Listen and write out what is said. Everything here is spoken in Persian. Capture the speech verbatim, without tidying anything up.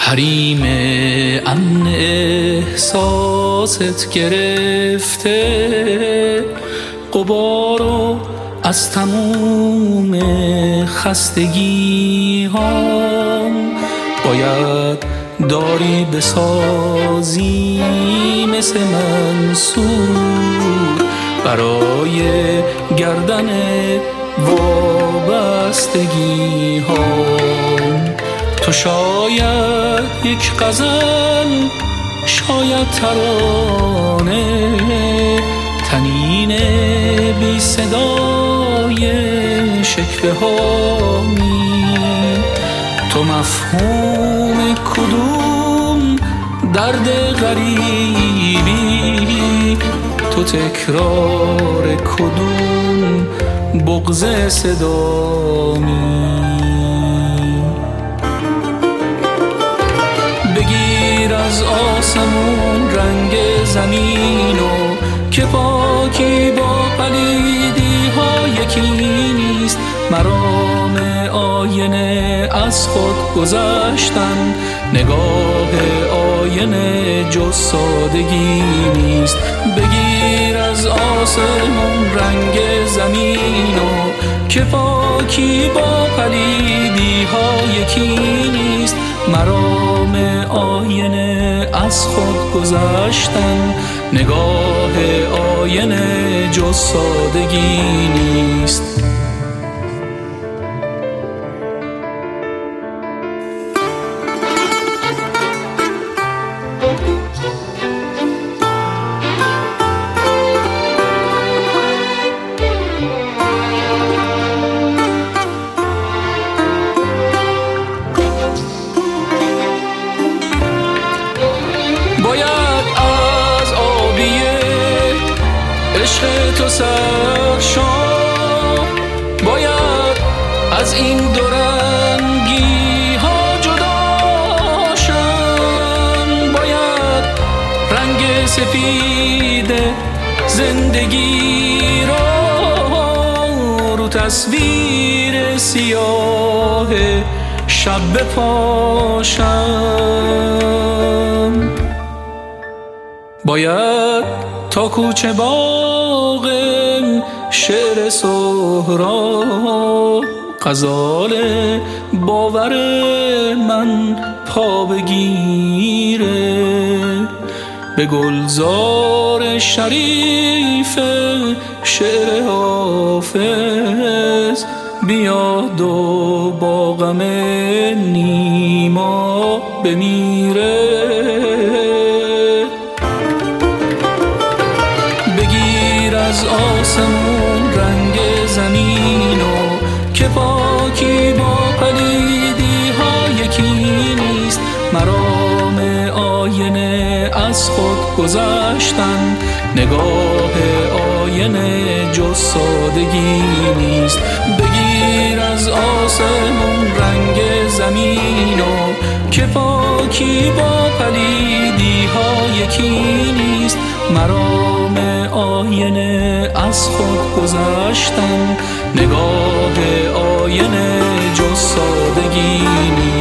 حریم امن احساست گرفته غبارو از تموم خستگی هام. باید داری بسازی مثل منصور برای گردن وابستگی هام. تو شاید یک غزل، شاید ترانه، تنین بی صدای شکوه هامی. تو مفهوم کدوم درد غریبی، تو تکرار کدوم بغض صدامی. بگیر از آسمون رنگ زمینو که پاکی با پلیدی ها یکی نیست. مرام آینه از خود گذشتن، نگاه آینه جز سادگی نیست. بگیر از آسمون رنگ زمینو که پاکی با پلیدی ها یکی نیست. مرام آینه از خود گذشتن، نگاه آینه جز سادگی نیست. باید از آبیه عشق تو سرشام، باید از این دورنگی ها جدا شم. باید رنگ سفید زندگی را رو تصویر سیاه شب بپاشم. باید تا کوچه باغ شعر سهراب غزال باور من پا بگیره. به گلزار شریف شعر حافظ بیاد و با غم نیما بمیره. بگیر از آسمون رنگ زمینو که پاکی با پلیدی ها یکی نیست. مرام آینه از خود گذشتن، نگاه آینه جز سادگی نیست. بگیر از آسمون رنگ زمینو که پاکی با پلیدی ها یکی نیست. مرام آینه از خود گذشتن، نگاه آینه جز سادگی نیست.